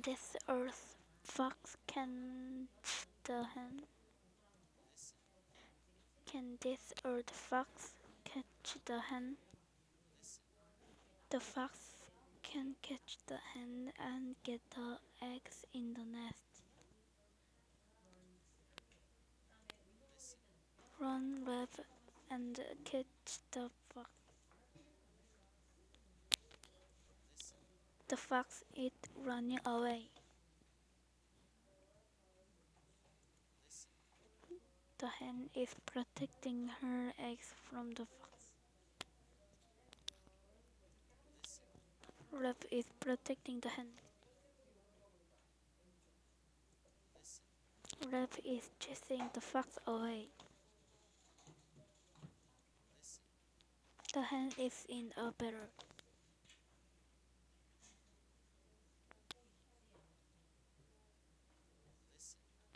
this earth fox catch the hen? Can this earth fox catch the hen? The fox can catch the hen and get the eggs in the nest. Run, Rev, and catch the fox. The fox is running away. The hen is protecting her eggs from the fox. Rev is protecting the hen. Rev is chasing the fox away. The hen is in a barrel.